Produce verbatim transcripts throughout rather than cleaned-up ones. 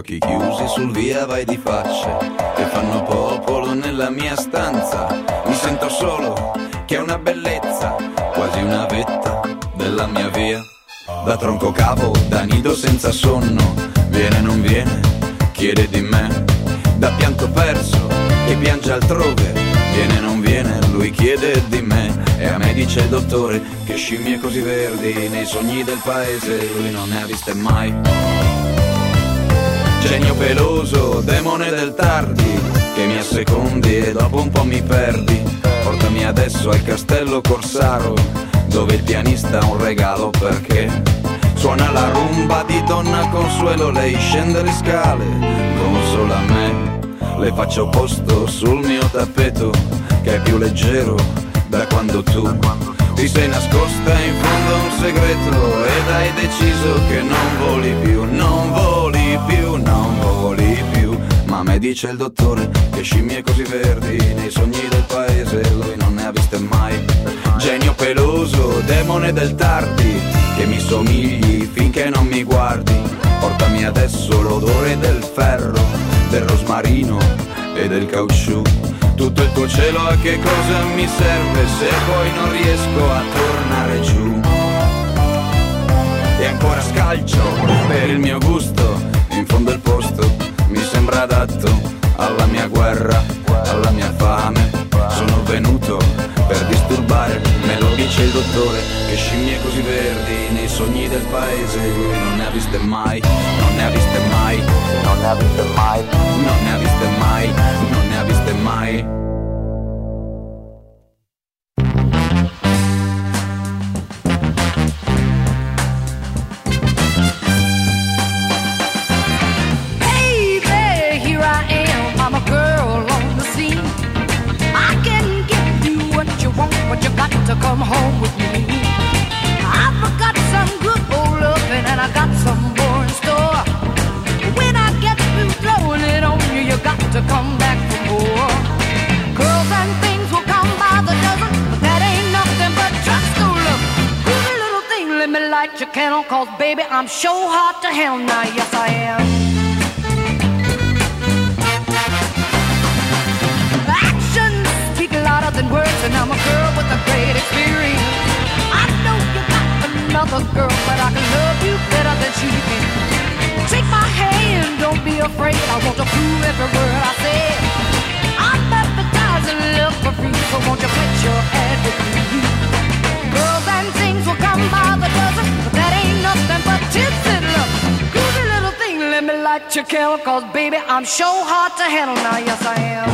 occhi chiusi sul via vai di facce che fanno popolo nella mia stanza. Mi sento solo, che è una bellezza, quasi una vetta della mia via. Da tronco cavo, da nido senza sonno, viene non viene, chiede di me. Da pianto perso, che piange altrove, viene non viene, lui chiede di me. E a me dice il dottore che scimmie così verdi nei sogni del paese lui non ne ha viste mai. Genio peloso, demone del tardi, che mi assecondi e dopo un po' mi perdi. Portami adesso al castello Corsaro, dove il pianista ha un regalo perché suona la rumba di Donna Consuelo. Lei scende le scale, consola me, le faccio posto sul mio tappeto che è più leggero da quando tu ti sei nascosta in fondo a un segreto ed hai deciso che non voli più, non voli più, non voli più. Ma me dice il dottore che scimmie così verdi nei sogni del paese lui non ne ha viste mai. Genio peloso, demone del tardi, che mi somigli finché non mi guardi. Portami adesso l'odore del ferro, del rosmarino e del caucciù. Tutto il tuo cielo a che cosa mi serve se poi non riesco a tornare giù. E ancora scalcio per il mio gusto, in fondo il posto mi sembra adatto alla mia guerra, alla mia fame. Sono venuto per disturbare, me lo dice il dottore che scimmie così verdi nei sogni del paese lui non ne ha viste mai, non ne ha viste mai, non ne ha viste mai, non ne ha viste mai, non ne ha viste mai. But you got to come home with me. I've got some good old loving and I got some more in store. When I get through throwing it on you, you got to come back for more. Girls and things will come by the dozen, but that ain't nothing but drugstore love. Groovy little thing, let me light your candle, cause baby, I'm sure hot to hell now, yes I am. Louder than words, and I'm a girl with a great experience. I know you got another girl, but I can love you better than she can. Take my hand, don't be afraid. I want to prove every word I say. I'm advertising love for free, so won't you put your ad with me? Girls and things will come by the dozen, but that ain't nothing but tips and love. Groovy little thing, let me light your candle, cause baby, I'm sure hard to handle now, yes I am.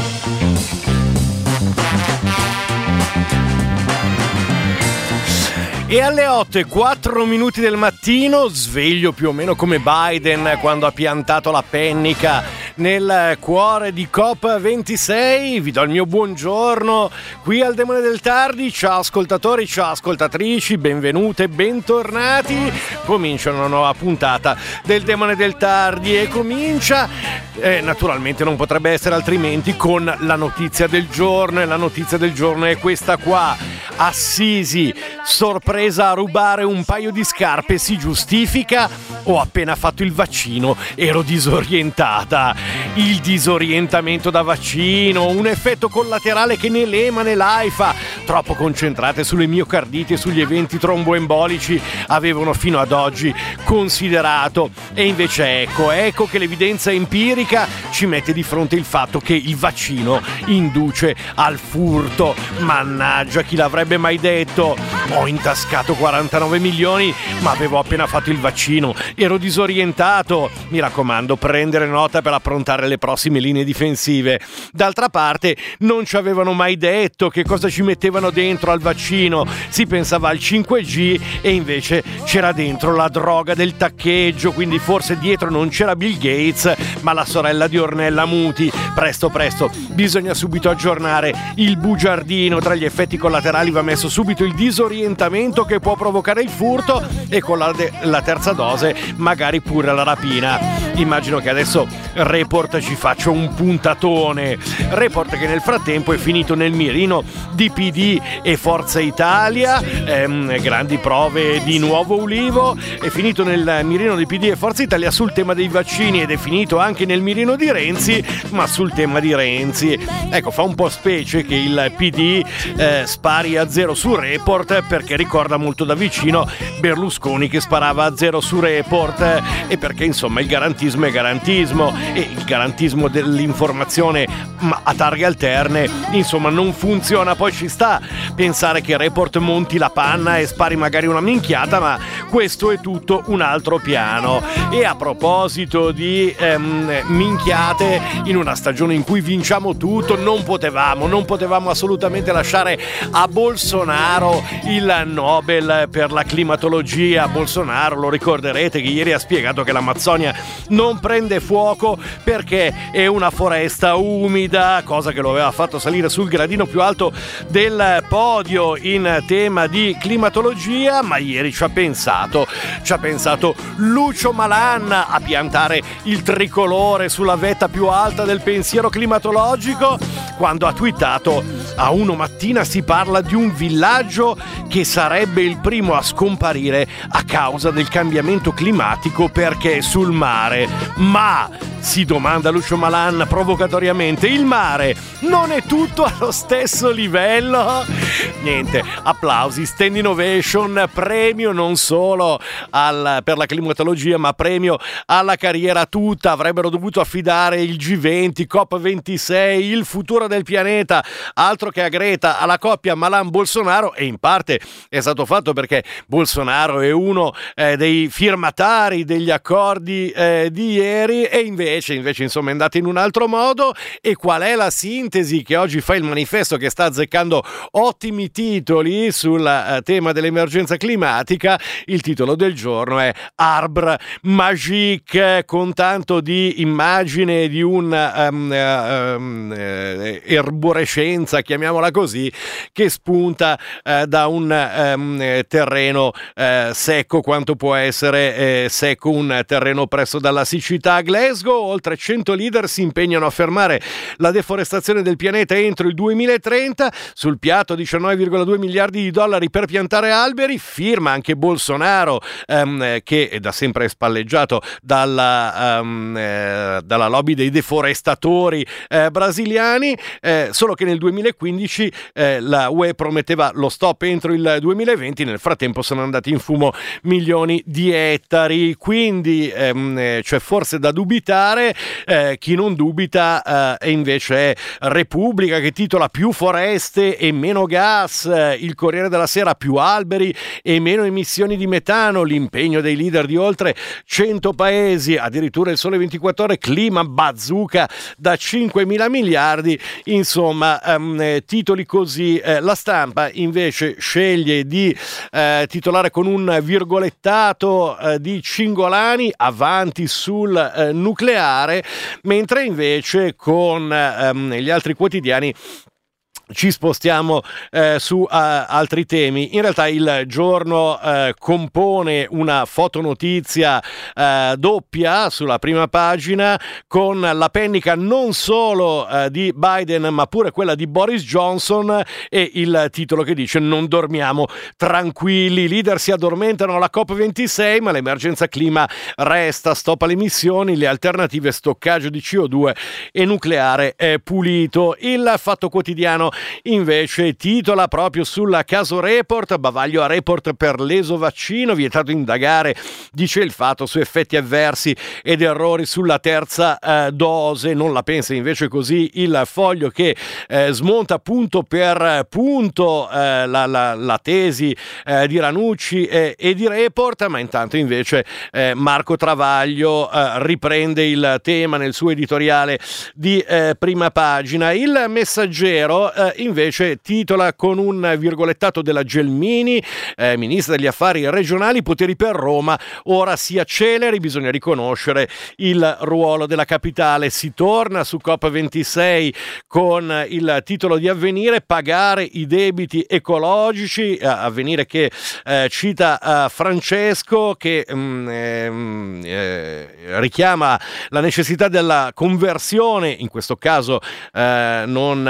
E alle otto e quattro minuti del mattino, sveglio più o meno come Biden quando ha piantato la pennica nel cuore di COP ventisei, vi do il mio buongiorno qui al Demone del Tardi. Ciao ascoltatori, ciao ascoltatrici, benvenute, bentornati. Comincia una nuova puntata del Demone del Tardi e comincia, eh, naturalmente non potrebbe essere altrimenti, con la notizia del giorno, e la notizia del giorno è questa qua. Assisi, sorpresa a rubare un paio di scarpe, si giustifica? Ho appena fatto il vaccino, ero disorientata. Il disorientamento da vaccino, un effetto collaterale che né l'E M A né l'AIFA, troppo concentrate sulle miocarditi e sugli eventi tromboembolici, avevano fino ad oggi considerato. E invece ecco, ecco che l'evidenza empirica ci mette di fronte il fatto che il vaccino induce al furto. Mannaggia, chi l'avrebbe mai detto? Ho intascato quarantanove milioni, ma avevo appena fatto il vaccino, ero disorientato. Mi raccomando, prendere nota per approntare le prossime linee difensive. D'altra parte, non ci avevano mai detto che cosa ci mettevano dentro al vaccino. Si pensava al cinque G e invece c'era dentro la droga del taccheggio, quindi forse dietro non c'era Bill Gates, ma la sorella di Ornella Muti. Presto presto, bisogna subito aggiornare il bugiardino. Tra gli effetti collaterali va messo subito il disorientamento disorientamento che può provocare il furto e con la, de- la terza dose magari pure la rapina. Immagino che adesso Report ci faccia un puntatone. Report che nel frattempo è finito nel mirino di P D e Forza Italia, ehm, grandi prove di Nuovo Ulivo, è finito nel mirino di P D e Forza Italia sul tema dei vaccini ed è finito anche nel mirino di Renzi, ma sul tema di Renzi. Ecco, fa un po' specie che il P D eh, spari a zero su Report, perché ricorda molto da vicino Berlusconi che sparava a zero su Report, eh, e perché insomma il garantismo è garantismo e il garantismo dell'informazione ma a targhe alterne insomma non funziona. Poi ci sta pensare che Report monti la panna e spari magari una minchiata, ma questo è tutto un altro piano. E a proposito di ehm, minchiate, in una stagione in cui vinciamo tutto non potevamo non potevamo assolutamente lasciare a Bolsonaro il Nobel per la climatologia. Bolsonaro, lo ricorderete, che ieri ha spiegato che l'Amazzonia non prende fuoco perché è una foresta umida, cosa che lo aveva fatto salire sul gradino più alto del podio in tema di climatologia. Ma ieri ci ha pensato ci ha pensato Lucio Malan a piantare il tricolore sulla vetta più alta del pensiero climatologico, quando ha twittato: a uno mattina si parla di un villaggio che sarebbe il primo a scomparire a causa del cambiamento climatico perché è sul mare. Ma, si domanda Lucio Malan provocatoriamente, il mare non è tutto allo stesso livello? Niente, applausi, standing ovation, premio non solo al, per la climatologia, ma premio alla carriera tutta. Avrebbero dovuto affidare il G venti, COP ventisei, il futuro del pianeta, altro che a Greta, alla coppia Malan-Bolsonaro, e in parte è stato fatto perché Bolsonaro è uno eh, dei firmatari degli accordi eh, di ieri, e invece, invece insomma è andato in un altro modo. E qual è la sintesi che oggi fa il Manifesto, che sta azzeccando ottimi titoli sul eh, tema dell'emergenza climatica? Il titolo del giorno è Arbre Magique, con tanto di immagine di un um, um, uh, erborescenza, chiamiamola così, che spunta uh, da un um, terreno uh, secco quanto può essere eh, secco un terreno presso dalla siccità. A Glasgow oltre cento leader si impegnano a fermare la deforestazione del pianeta entro il duemilatrenta. Sul piatto diciannove virgola due miliardi di dollari per piantare alberi. Firma anche Bolsonaro, ehm, che è da sempre spalleggiato dalla, um, eh, dalla lobby dei deforestatori eh, brasiliani, eh, solo che nel duemilaquindici eh, la U E prometteva lo stop entro il duemilaventi. Nel frattempo sono andati in fumo milioni di ettari, quindi ehm, c'è forse da dubitare. Eh, chi non dubita eh, è invece Repubblica, che titola più foreste e meno gas, il Corriere della Sera più alberi e meno emissioni di metano, l'impegno dei leader di oltre cento paesi, addirittura il Sole ventiquattro Ore, clima bazooka da cinquemila miliardi, insomma ehm, titoli così. Eh, la Stampa invece sceglie di eh, titolare con un virgolettato eh, di Cingolani, avanti sul eh, nucleare, mentre invece con ehm, gli altri quotidiani ci spostiamo eh, su uh, altri temi. In realtà il Giorno uh, compone una fotonotizia uh, doppia sulla prima pagina, con la pennica non solo uh, di Biden ma pure quella di Boris Johnson, e il titolo che dice: non dormiamo tranquilli, i leader si addormentano alla COP ventisei ma l'emergenza clima resta, stop alle emissioni, le alternative stoccaggio di C O due e nucleare è pulito. Il Fatto Quotidiano invece titola proprio sul caso Report: bavaglio a Report per l'esovaccino, vietato indagare, dice il Fatto, su effetti avversi ed errori sulla terza eh, dose. Non la pensa invece così il Foglio, che eh, smonta punto per punto eh, la, la, la tesi eh, di Ranucci eh, e di Report, ma intanto invece eh, Marco Travaglio eh, riprende il tema nel suo editoriale di eh, prima pagina. Il Messaggero eh, eh, invece titola con un virgolettato della Gelmini, eh, ministra degli affari regionali, poteri per Roma, ora si acceleri, bisogna riconoscere il ruolo della capitale. Si torna su COP ventisei con il titolo di Avvenire, pagare i debiti ecologici, eh, Avvenire che eh, cita eh, Francesco, che mh, eh, richiama la necessità della conversione, in questo caso eh, non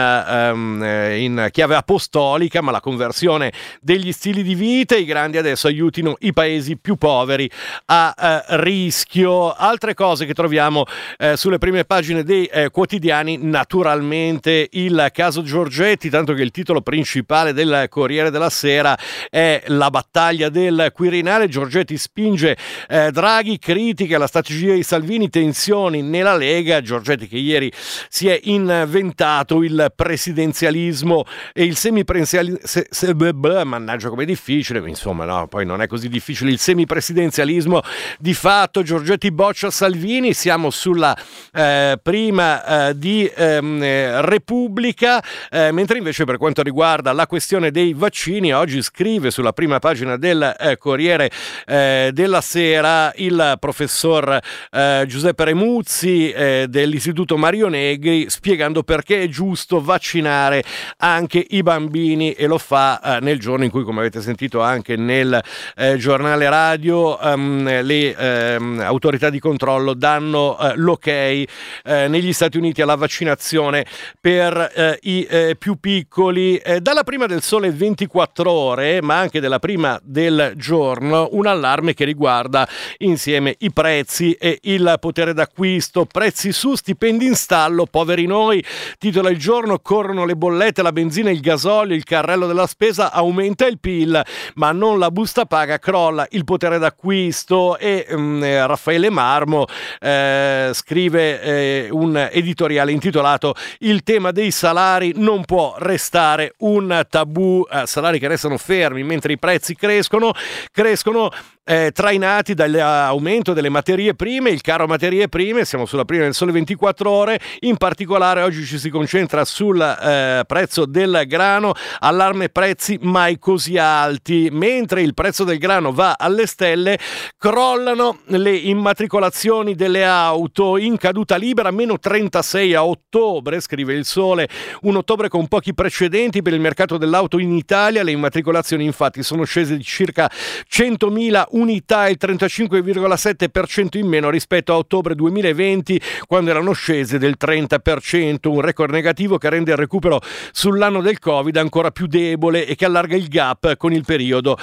eh, in chiave apostolica, ma la conversione degli stili di vita. I grandi adesso aiutino i paesi più poveri a eh, rischio. Altre cose che troviamo eh, sulle prime pagine dei eh, quotidiani, naturalmente il caso Giorgetti, tanto che il titolo principale del Corriere della Sera è la battaglia del Quirinale. Giorgetti spinge eh, Draghi, critica la strategia di Salvini, tensioni nella Lega. Giorgetti che ieri si è inventato il presidenzialismo e il semipresidenzialismo, se, se, beh, mannaggia com'è difficile, insomma no, poi non è così difficile, il semipresidenzialismo di fatto. Giorgetti boccia Salvini, siamo sulla eh, prima eh, di ehm, Repubblica, eh, mentre invece per quanto riguarda la questione dei vaccini, oggi scrive sulla prima pagina del eh, Corriere eh, della Sera il professor eh, Giuseppe Remuzzi eh, dell'Istituto Mario Negri, spiegando perché è giusto vaccinare anche i bambini, e lo fa eh, nel giorno in cui, come avete sentito anche nel eh, giornale radio, ehm, le ehm, autorità di controllo danno eh, l'ok eh, negli Stati Uniti alla vaccinazione per eh, i eh, più piccoli. Eh, dalla prima del Sole ventiquattro Ore, ma anche della prima del Giorno, un allarme che riguarda insieme i prezzi e il potere d'acquisto. Prezzi su, stipendi in stallo, poveri noi, titola Il Giorno. Corrono le bollette, la benzina, il gasolio, il carrello della spesa, aumenta il P I L, ma non la busta paga, crolla il potere d'acquisto. E mh, Raffaele Marmo eh, scrive eh, un editoriale intitolato Il tema dei salari non può restare un tabù, eh, salari che restano fermi mentre i prezzi crescono, crescono Eh, trainati dall'aumento delle materie prime, il caro materie prime. Siamo sulla prima del Sole ventiquattro Ore, in particolare oggi ci si concentra sul eh, prezzo del grano, allarme prezzi mai così alti. Mentre il prezzo del grano va alle stelle, crollano le immatricolazioni delle auto, in caduta libera meno trentasei a ottobre, scrive il Sole, un ottobre con pochi precedenti per il mercato dell'auto in Italia. Le immatricolazioni infatti sono scese di circa centomila unità, il trentacinque virgola sette per cento in meno rispetto a ottobre duemilaventi, quando erano scese del trenta per cento, un record negativo che rende il recupero sull'anno del Covid ancora più debole e che allarga il gap con il periodo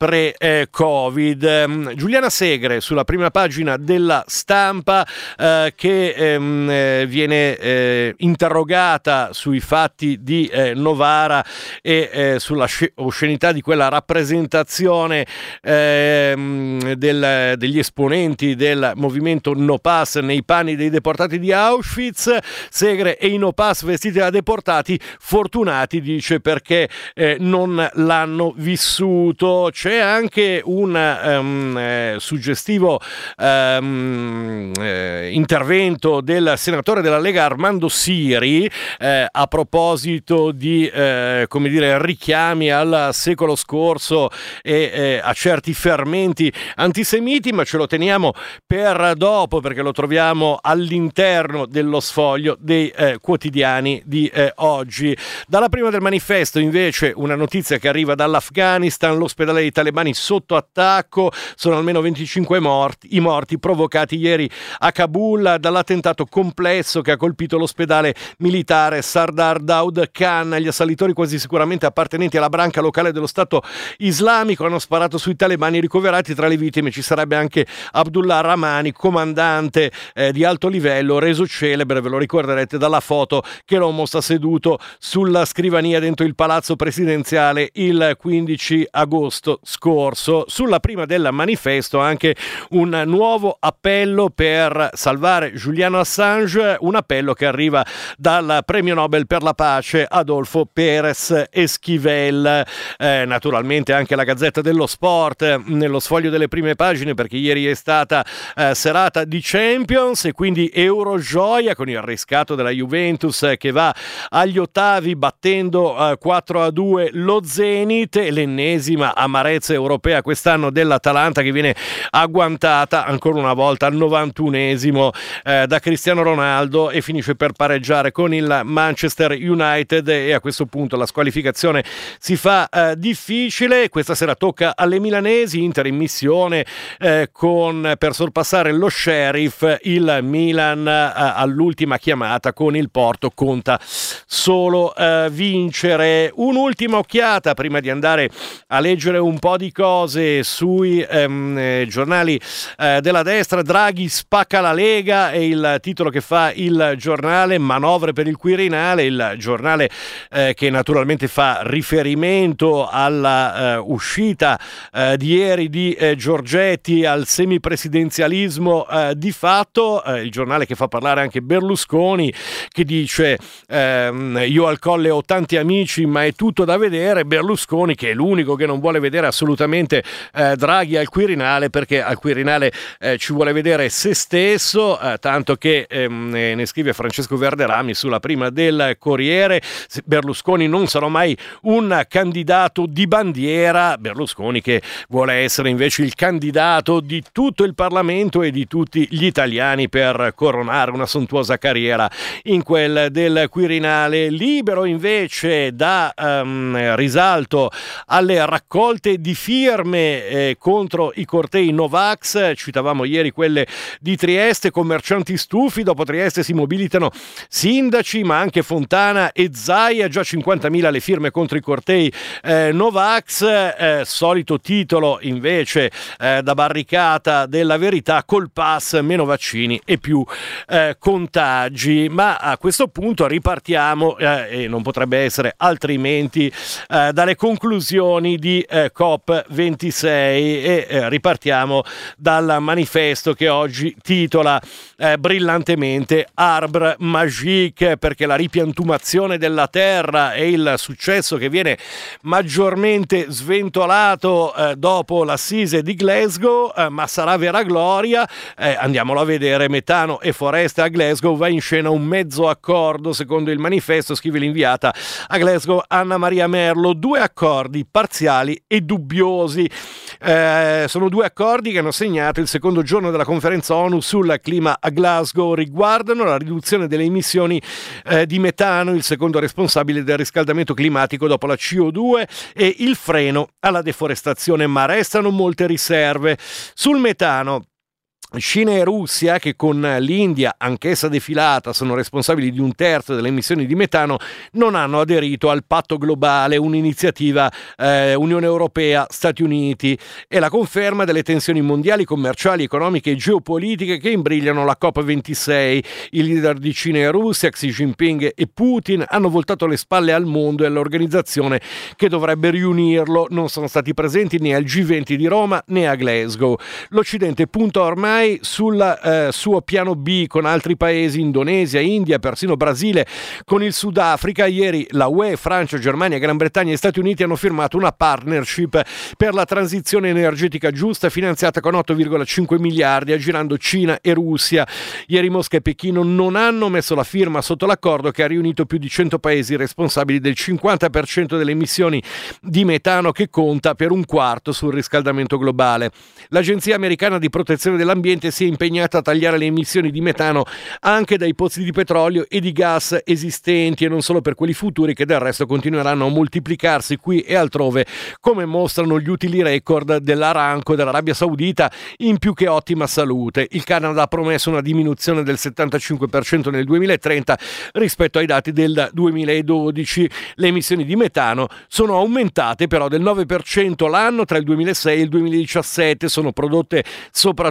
pre-Covid. Giuliana Segre sulla prima pagina della Stampa eh, che ehm, viene eh, interrogata sui fatti di eh, Novara e eh, sulla sc- oscenità di quella rappresentazione eh, Del, degli esponenti del movimento No Pass nei panni dei deportati di Auschwitz. Segre: e i No Pass vestiti da deportati, fortunati, dice, perché eh, non l'hanno vissuto. C'è anche un um, eh, suggestivo um, eh, intervento del senatore della Lega Armando Siri eh, a proposito di eh, come dire richiami al secolo scorso e eh, a certi fermenti antisemiti, ma ce lo teniamo per dopo perché lo troviamo all'interno dello sfoglio dei eh, quotidiani di eh, oggi. Dalla prima del Manifesto invece una notizia che arriva dall'Afghanistan: l'ospedale dei talebani sotto attacco, sono almeno venticinque morti, i morti provocati ieri a Kabul dall'attentato complesso che ha colpito l'ospedale militare Sardar Daud Khan. Gli assalitori, quasi sicuramente appartenenti alla branca locale dello Stato Islamico, hanno sparato sui talebani ricoverati. Tra le vittime ci sarebbe anche Abdullah Rahmani, comandante eh, di alto livello, reso celebre, ve lo ricorderete, dalla foto che l'uomo sta seduto sulla scrivania dentro il palazzo presidenziale il quindici agosto scorso. Sulla prima del Manifesto anche un nuovo appello per salvare Julian Assange, un appello che arriva dal premio Nobel per la pace Adolfo Pérez Esquivel. Eh, naturalmente anche la Gazzetta dello Sport, nello sfoglio foglio delle prime pagine perché ieri è stata eh, serata di Champions e quindi Eurogioia con il riscatto della Juventus eh, che va agli ottavi battendo eh, quattro a due lo Zenit, l'ennesima amarezza europea quest'anno dell'Atalanta che viene agguantata ancora una volta al novantunesimo eh, da Cristiano Ronaldo e finisce per pareggiare con il Manchester United e a questo punto la squalificazione si fa eh, difficile. Questa sera tocca alle milanesi, Inter in missione eh, con per sorpassare lo Sheriff. Il Milan eh, all'ultima chiamata con il Porto conta solo eh, vincere. Un'ultima occhiata prima di andare a leggere un po' di cose sui ehm, eh, giornali eh, della destra. Draghi spacca la Lega è il titolo che fa il giornale. Manovre per il Quirinale, il giornale eh, che naturalmente fa riferimento alla eh, uscita eh, di ieri di eh, Giorgetti al semipresidenzialismo eh, di fatto, eh, il giornale che fa parlare anche Berlusconi che dice ehm, io al Colle ho tanti amici ma è tutto da vedere. Berlusconi che è l'unico che non vuole vedere assolutamente eh, Draghi al Quirinale perché al Quirinale eh, ci vuole vedere se stesso, eh, tanto che ehm, ne scrive Francesco Verderami sulla prima del Corriere. Berlusconi non sarà mai un candidato di bandiera, Berlusconi che vuole essere invece il candidato di tutto il Parlamento e di tutti gli italiani per coronare una sontuosa carriera in quel del Quirinale. Libero invece dà um, risalto alle raccolte di firme eh, contro i cortei Novax, citavamo ieri quelle di Trieste. Commercianti stufi, dopo Trieste si mobilitano sindaci ma anche Fontana e Zaia, già cinquantamila le firme contro i cortei eh, Novax, eh, solito titolo invece eh, da barricata della Verità, col pass meno vaccini e più eh, contagi. Ma a questo punto ripartiamo eh, e non potrebbe essere altrimenti eh, dalle conclusioni di eh, COP ventisei e eh, ripartiamo dal manifesto che oggi titola eh, brillantemente Arbre Magique, perché la ripiantumazione della terra è il successo che viene maggiormente sventolato eh, dopo l'assise di Glasgow, eh, ma sarà vera gloria. Eh, andiamolo a vedere. Metano e foreste a Glasgow, va in scena un mezzo accordo secondo il manifesto, scrive l'inviata a Glasgow Anna Maria Merlo. Due accordi parziali e dubbiosi. Eh, sono due accordi che hanno segnato il secondo giorno della conferenza ONU sul clima a Glasgow. Riguardano la riduzione delle emissioni eh, di metano, il secondo responsabile del riscaldamento climatico dopo la C O due, e il freno alla deforestazione, ma restano molte riserve. Sul metano, Cina e Russia, che con l'India, anch'essa defilata, sono responsabili di un terzo delle emissioni di metano, non hanno aderito al patto globale, un'iniziativa eh, Unione Europea, Stati Uniti, e la conferma delle tensioni mondiali, commerciali, economiche e geopolitiche che imbrigliano la COP ventisei. I leader di Cina e Russia, Xi Jinping e Putin, hanno voltato le spalle al mondo e all'organizzazione che dovrebbe riunirlo. Non sono stati presenti né al G venti di Roma né a Glasgow. L'Occidente punta ormai sul eh, suo piano B con altri paesi, Indonesia, India, persino Brasile, con il Sudafrica. Ieri la U E, Francia, Germania, Gran Bretagna e Stati Uniti hanno firmato una partnership per la transizione energetica giusta finanziata con otto virgola cinque miliardi, aggirando Cina e Russia. Ieri Mosca e Pechino non hanno messo la firma sotto l'accordo che ha riunito più di cento paesi responsabili del cinquanta per cento delle emissioni di metano, che conta per un quarto sul riscaldamento globale. L'Agenzia Americana di Protezione dell'Ambiente si è impegnata a tagliare le emissioni di metano anche dai pozzi di petrolio e di gas esistenti e non solo per quelli futuri, che del resto continueranno a moltiplicarsi qui e altrove, come mostrano gli utili record dell'Aramco e dell'Arabia Saudita in più che ottima salute. Il Canada ha promesso una diminuzione del settantacinque per cento nel duemilatrenta rispetto ai dati del duemiladodici. Le emissioni di metano sono aumentate però del nove per cento l'anno tra il duemilasei e il duemiladiciassette, sono prodotte soprattutto dalla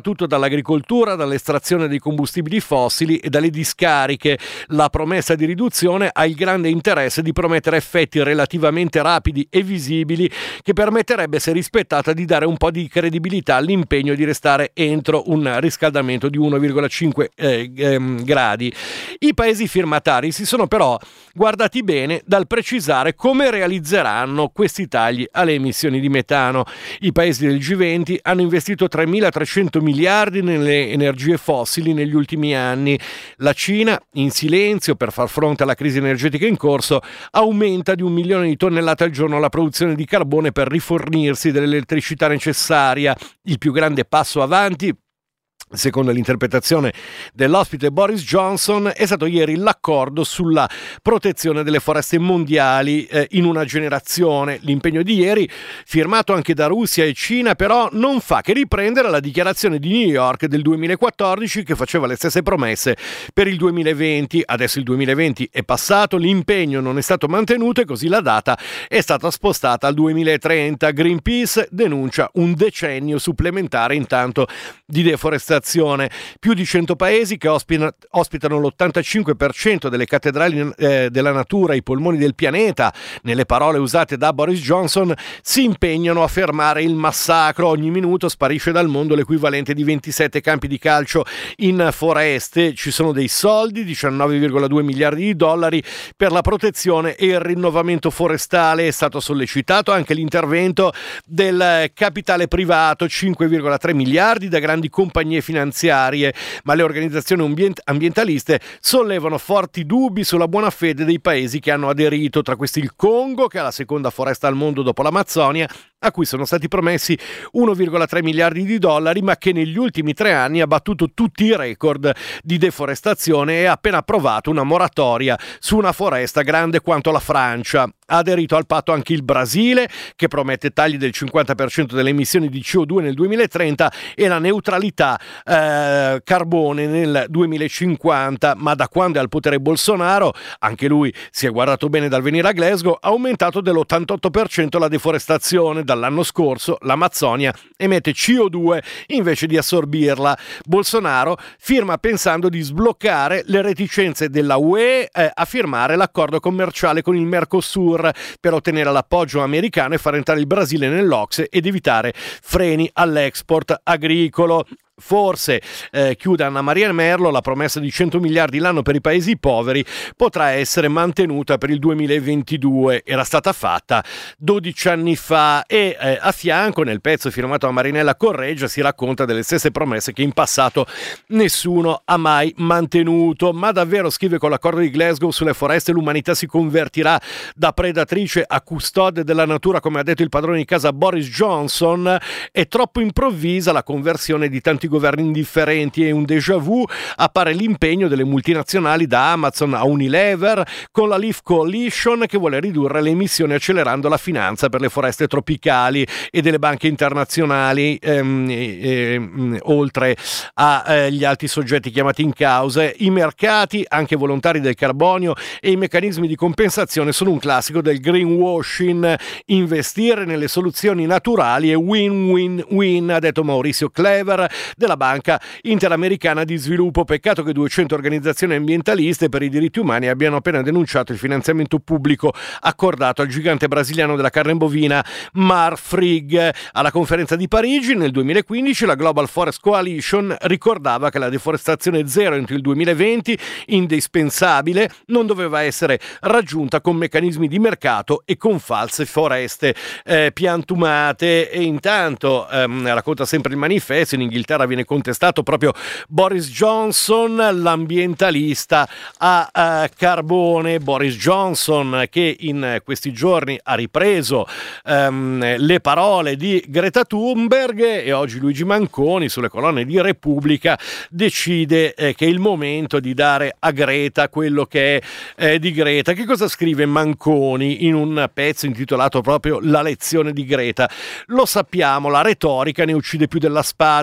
dall'agricoltura, dall'estrazione dei combustibili fossili e dalle discariche. La promessa di riduzione ha il grande interesse di promettere effetti relativamente rapidi e visibili che permetterebbe, se rispettata, di dare un po' di credibilità all'impegno di restare entro un riscaldamento di uno virgola cinque eh, ehm, gradi. I paesi firmatari si sono però guardati bene dal precisare come realizzeranno questi tagli alle emissioni di metano. I paesi del G venti hanno investito tremilatrecento miliardi nelle energie fossili negli ultimi anni. La Cina, in silenzio per far fronte alla crisi energetica in corso, aumenta di un milione di tonnellate al giorno la produzione di carbone per rifornirsi dell'elettricità necessaria. Il più grande passo avanti, secondo l'interpretazione dell'ospite Boris Johnson, è stato ieri l'accordo sulla protezione delle foreste mondiali eh, in una generazione. L'impegno di ieri, firmato anche da Russia e Cina, però non fa che riprendere la dichiarazione di New York del duemilaquattordici, che faceva le stesse promesse per il duemilaventi. Adesso il duemilaventi è passato, l'impegno non è stato mantenuto e così la data è stata spostata al duemilatrenta. Greenpeace denuncia un decennio supplementare intanto di deforestazione. Più di cento paesi che ospina, ospitano l'ottantacinque per cento delle cattedrali eh, della natura, i polmoni del pianeta, nelle parole usate da Boris Johnson, si impegnano a fermare il massacro. Ogni minuto sparisce dal mondo l'equivalente di ventisette campi di calcio in foreste. Ci sono dei soldi, diciannove virgola due miliardi di dollari per la protezione e il rinnovamento forestale. È stato sollecitato anche l'intervento del capitale privato, cinque virgola tre miliardi da grandi compagnie finanziarie, ma le organizzazioni ambient- ambientaliste sollevano forti dubbi sulla buona fede dei paesi che hanno aderito, tra questi il Congo, che ha la seconda foresta al mondo dopo l'Amazzonia, a cui sono stati promessi uno virgola tre miliardi di dollari, ma che negli ultimi tre anni ha battuto tutti i record di deforestazione e ha appena approvato una moratoria su una foresta grande quanto la Francia. Ha aderito al patto anche il Brasile, che promette tagli del cinquanta per cento delle emissioni di C O due nel duemilatrenta e la neutralità eh, carbone nel duemilacinquanta, ma da quando è al potere Bolsonaro, anche lui si è guardato bene dal venire a Glasgow, ha aumentato dell'ottantotto per cento la deforestazione. Dall'anno scorso l'Amazzonia emette C O due invece di assorbirla. Bolsonaro firma pensando di sbloccare le reticenze della U E eh, a firmare l'accordo commerciale con il Mercosur per ottenere l'appoggio americano e far entrare il Brasile nell'Ocse ed evitare freni all'export agricolo. Forse, eh, chiude Anna Maria Merlo, la promessa di cento miliardi l'anno per i paesi poveri potrà essere mantenuta per il duemilaventidue. Era stata fatta dodici anni fa e eh, a fianco, nel pezzo firmato da Marinella Correggia, si racconta delle stesse promesse che in passato nessuno ha mai mantenuto. Ma davvero, scrive, con l'accordo di Glasgow sulle foreste l'umanità si convertirà da predatrice a custode della natura, come ha detto il padrone di casa Boris Johnson? È troppo improvvisa la conversione di tanti governi indifferenti e un déjà vu. Appare l'impegno delle multinazionali da Amazon a Unilever con la Leaf Coalition, che vuole ridurre le emissioni accelerando la finanza per le foreste tropicali, e delle banche internazionali ehm, ehm, oltre agli eh, altri soggetti chiamati in causa. I mercati, anche volontari del carbonio, e i meccanismi di compensazione sono un classico del greenwashing. Investire nelle soluzioni naturali è win-win-win, ha detto Maurizio Clever della Banca Interamericana di Sviluppo. Peccato che duecento organizzazioni ambientaliste per i diritti umani abbiano appena denunciato il finanziamento pubblico accordato al gigante brasiliano della carne bovina Marfrig. Alla conferenza di Parigi nel duemilaquindici la Global Forest Coalition ricordava che la deforestazione zero entro il duemilaventi, indispensabile, non doveva essere raggiunta con meccanismi di mercato e con false foreste eh, piantumate. E intanto ehm, racconta sempre il manifesto, in Inghilterra viene contestato proprio Boris Johnson, l'ambientalista a uh, carbone. Boris Johnson, che in questi giorni ha ripreso um, le parole di Greta Thunberg, e oggi Luigi Manconi sulle colonne di Repubblica decide eh, che è il momento di dare a Greta quello che è eh, di Greta. Che cosa scrive Manconi in un pezzo intitolato proprio La lezione di Greta? Lo sappiamo, la retorica ne uccide più della spada, eppure il fatto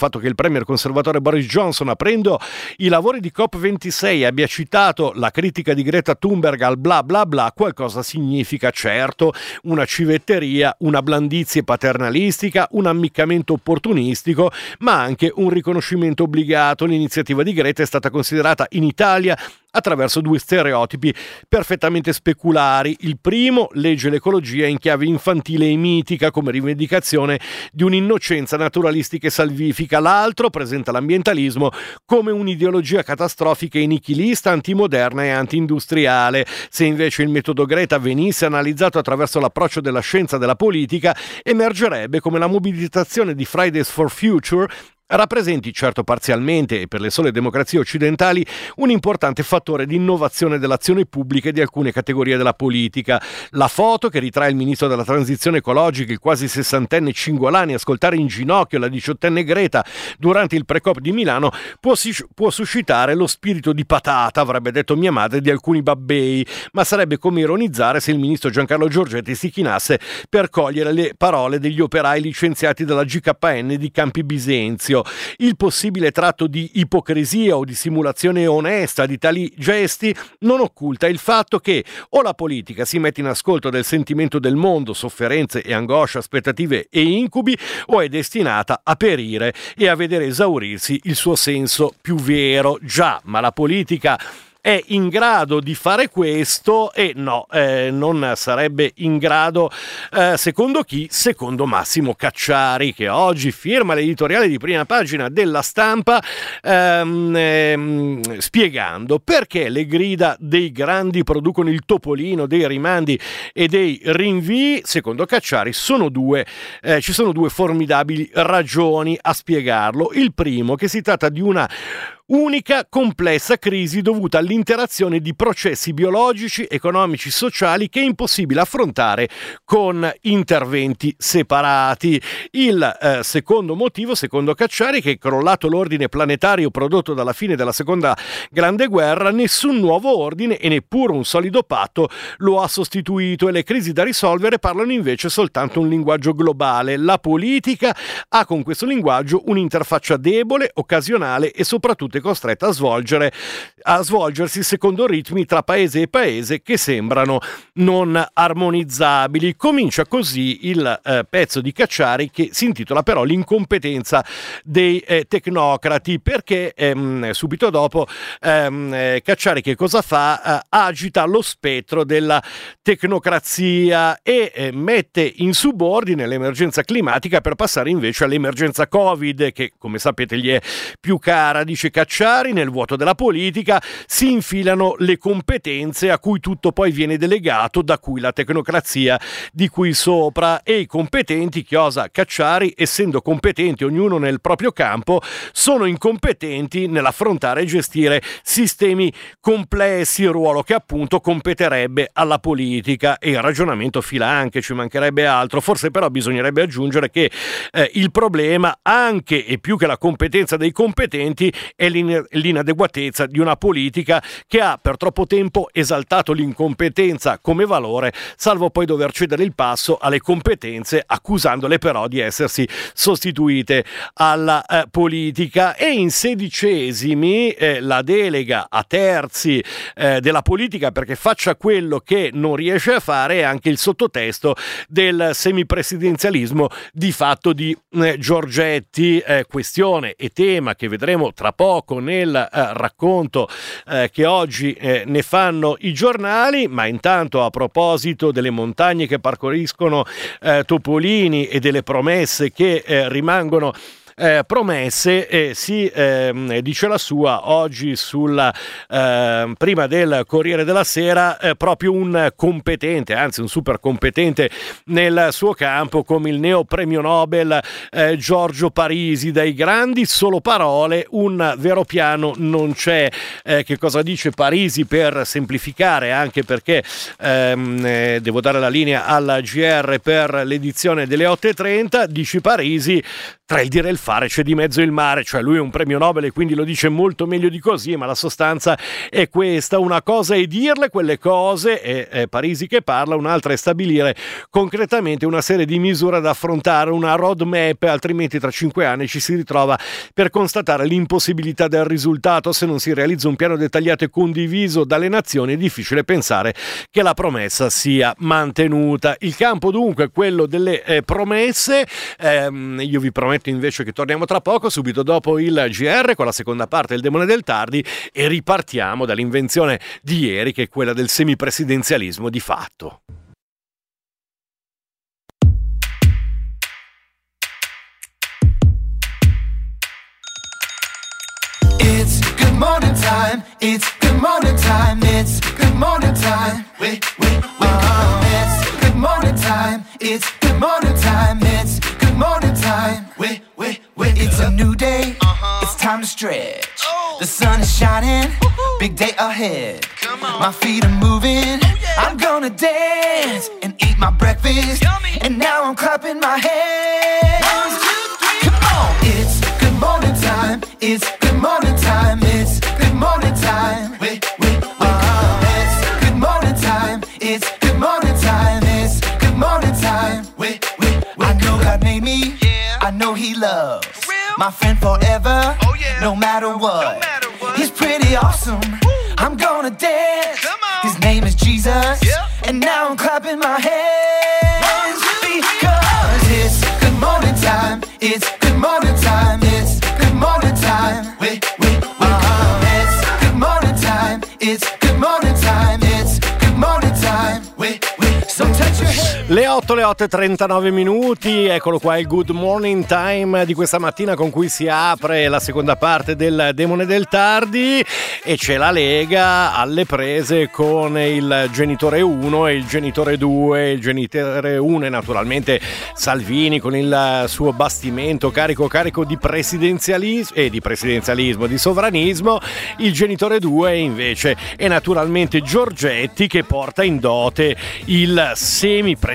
fatto che il premier conservatore Boris Johnson, aprendo i lavori di COP ventisei, abbia citato la critica di Greta Thunberg al bla bla bla qualcosa significa, certo, una civetteria, una blandizie paternalistica, un ammiccamento opportunistico, ma anche un riconoscimento obbligato. L'iniziativa di Greta è stata considerata in Italia attraverso due stereotipi perfettamente speculari. Il primo legge l'ecologia in chiave infantile e mitica come rivendicazione di un'innocenza naturalistica e salvifica, l'altro presenta l'ambientalismo come un'ideologia catastrofica e nichilista, antimoderna e anti-industriale. Se invece il metodo Greta venisse analizzato attraverso l'approccio della scienza della politica, emergerebbe come la mobilitazione di Fridays for Future rappresenti, certo parzialmente e per le sole democrazie occidentali, un importante fattore di innovazione dell'azione pubblica e di alcune categorie della politica. La foto che ritrae il ministro della transizione ecologica, il quasi sessantenne Cingolani, ascoltare in ginocchio la diciottenne Greta durante il pre-COP di Milano può, può suscitare lo spirito di patata, avrebbe detto mia madre, di alcuni babbei, ma sarebbe come ironizzare se il ministro Giancarlo Giorgetti si chinasse per cogliere le parole degli operai licenziati dalla G K N di Campi Bisenzio. Il possibile tratto di ipocrisia o di simulazione onesta di tali gesti non occulta il fatto che o la politica si mette in ascolto del sentimento del mondo, sofferenze e angoscia, aspettative e incubi, o è destinata a perire e a vedere esaurirsi il suo senso più vero. Già, ma la politica è in grado di fare questo? E no, eh, non sarebbe in grado, eh, secondo chi? Secondo Massimo Cacciari, che oggi firma l'editoriale di prima pagina della Stampa ehm, ehm, spiegando perché le grida dei grandi producono il topolino dei rimandi e dei rinvii. Secondo Cacciari sono due, eh, ci sono due formidabili ragioni a spiegarlo. Il primo, che si tratta di una unica complessa crisi dovuta all'interazione di processi biologici, economici, sociali che è impossibile affrontare con interventi separati. Il eh, secondo motivo, secondo Cacciari, che è crollato l'ordine planetario prodotto dalla fine della seconda grande guerra, nessun nuovo ordine e neppure un solido patto lo ha sostituito, e le crisi da risolvere parlano invece soltanto un linguaggio globale. La politica ha con questo linguaggio un'interfaccia debole, occasionale e soprattutto costretta a svolgere a svolgersi secondo ritmi tra paese e paese che sembrano non armonizzabili. Comincia così il eh, pezzo di Cacciari, che si intitola però L'incompetenza dei eh, tecnocrati, perché ehm, subito dopo ehm, eh, Cacciari che cosa fa? Eh, agita lo spettro della tecnocrazia e eh, mette in subordine l'emergenza climatica per passare invece all'emergenza Covid, che come sapete gli è più cara. Dice Cacciari, nel vuoto della politica si infilano le competenze a cui tutto poi viene delegato, da cui la tecnocrazia di cui sopra, e i competenti, chiosa Cacciari, essendo competenti ognuno nel proprio campo, sono incompetenti nell'affrontare e gestire sistemi complessi, ruolo che appunto competerebbe alla politica. E il ragionamento fila anche, ci mancherebbe altro. Forse però bisognerebbe aggiungere che eh, il problema, anche e più che la competenza dei competenti, è l'inadeguatezza di una politica che ha per troppo tempo esaltato l'incompetenza come valore, salvo poi dover cedere il passo alle competenze, accusandole però di essersi sostituite alla eh, politica. E in sedicesimi eh, la delega a terzi eh, della politica perché faccia quello che non riesce a fare è anche il sottotesto del semipresidenzialismo di fatto di eh, Giorgetti, eh, questione e tema che vedremo tra poco nel eh, racconto eh, che oggi eh, ne fanno i giornali. Ma intanto, a proposito delle montagne che parcoriscono eh, Topolini e delle promesse che eh, rimangono Eh, promesse, eh, si eh, dice la sua oggi sulla eh, prima del Corriere della Sera, eh, proprio un competente, anzi un super competente nel suo campo come il neo premio Nobel eh, Giorgio Parisi. Dai grandi solo parole, un vero piano non c'è. Eh, che cosa dice Parisi, per semplificare, anche perché ehm, eh, devo dare la linea alla G R per l'edizione delle otto e trenta? Dice Parisi: tra il dire e il fare c'è di mezzo il mare, cioè lui è un premio Nobel e quindi lo dice molto meglio di così, ma la sostanza è questa: una cosa è dirle quelle cose, è, è Parisi che parla, un'altra è stabilire concretamente una serie di misure da affrontare, una roadmap, altrimenti tra cinque anni ci si ritrova per constatare l'impossibilità del risultato. Se non si realizza un piano dettagliato e condiviso dalle nazioni è difficile pensare che la promessa sia mantenuta. Il campo dunque è quello delle eh, promesse. ehm, io vi prometto invece che torniamo tra poco, subito dopo il G R con la seconda parte del Demone del Tardi, e ripartiamo dall'invenzione di ieri, che è quella del semipresidenzialismo di fatto. It's good morning time, it's good morning time, it's good morning time. Wait, wait, wake up. It's good morning time, it's good morning time, it's good morning time. Wait, wait, wait. It's a new day, uh-huh. It's time to stretch. Oh. The sun is shining, woo-hoo. Big day ahead. Come on. My feet are moving, oh, yeah. I'm gonna dance and eat my breakfast. Yummy. And now I'm clapping my hands. One, two, three, come on. It's good morning time, it's good morning time, it's good morning time. Wait, wait, wake uh, up. It's good morning time, it's good morning time, it's good morning time. Wait, wait, wait. I know God made me, yeah. I know He loves my friend forever, oh, yeah. No matter what, no matter what. He's pretty awesome. Woo. I'm gonna dance. Come on. His name is Jesus, yep. And now I'm clapping my hands. One, two, because it's good morning time, it's good morning time, it's good morning time. Wait, wait, wake uh, up. It's good morning time, it's good morning time, it's good morning time. Wait, wait, so touch your head. Le otto, le otto e trentanove minuti, eccolo qua il Good Morning Time di questa mattina con cui si apre la seconda parte del Demone del Tardi, e c'è la Lega alle prese con il genitore uno e il genitore due. Il genitore uno è naturalmente Salvini con il suo bastimento carico carico di presidenzialismo e eh, di presidenzialismo, di sovranismo. Il genitore due invece è naturalmente Giorgetti, che porta in dote il semipresidenzialismo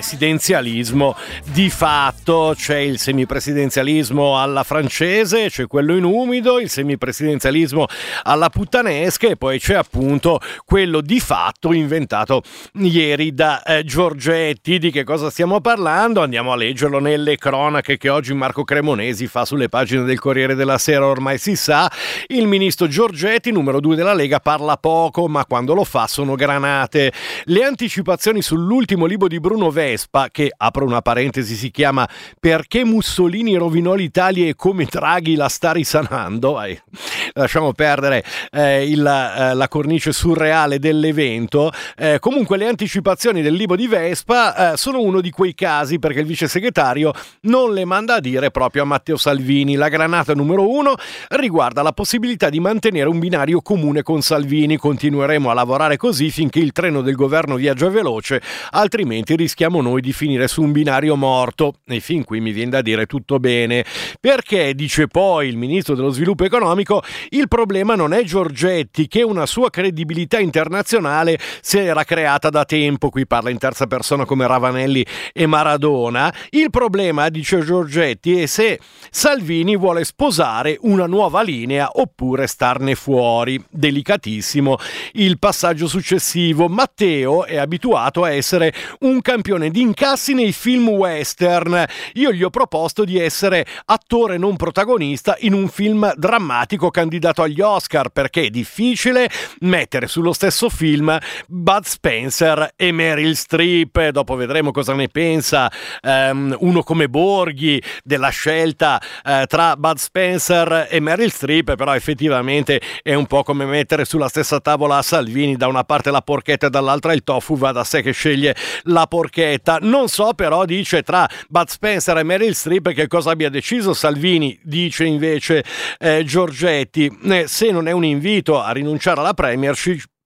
di fatto. C'è il semipresidenzialismo alla francese, c'è quello in umido, il semipresidenzialismo alla puttanesca, e poi c'è appunto quello di fatto inventato ieri da eh, Giorgetti. Di che cosa stiamo parlando? Andiamo a leggerlo nelle cronache che oggi Marco Cremonesi fa sulle pagine del Corriere della Sera. Ormai si sa, il ministro Giorgetti, numero due della Lega, parla poco, ma quando lo fa sono granate. Le anticipazioni sull'ultimo libro di Bruno Vespa, che, apro una parentesi, si chiama Perché Mussolini rovinò l'Italia e come Draghi la sta risanando, eh, lasciamo perdere eh, il, eh, la cornice surreale dell'evento. Eh, comunque le anticipazioni del libro di Vespa eh, sono uno di quei casi, perché il vice segretario non le manda a dire proprio a Matteo Salvini. La granata numero uno riguarda la possibilità di mantenere un binario comune con Salvini. Continueremo a lavorare così finché il treno del governo viaggia veloce, altrimenti rischiamo noi di finire su un binario morto. E fin qui mi viene da dire tutto bene, perché, dice poi il ministro dello sviluppo economico, il problema non è Giorgetti, che una sua credibilità internazionale si era creata da tempo. Qui parla in terza persona come Ravanelli e Maradona. Il problema, dice Giorgetti, è se Salvini vuole sposare una nuova linea oppure starne fuori. Delicatissimo il passaggio successivo. Matteo è abituato a essere un campione di incassi nei film western. Io gli ho proposto di essere attore non protagonista in un film drammatico candidato agli Oscar, perché è difficile mettere sullo stesso film Bud Spencer e Meryl Streep. Dopo vedremo cosa ne pensa um, uno come Borghi della scelta uh, tra Bud Spencer e Meryl Streep, però effettivamente è un po' come mettere sulla stessa tavola a Salvini da una parte la porchetta e dall'altra il tofu. Va da sé che sceglie la porchetta. Non so però, dice, tra Bud Spencer e Meryl Streep che cosa abbia deciso Salvini. Dice invece eh, Giorgetti, eh, se non è un invito a rinunciare alla premiership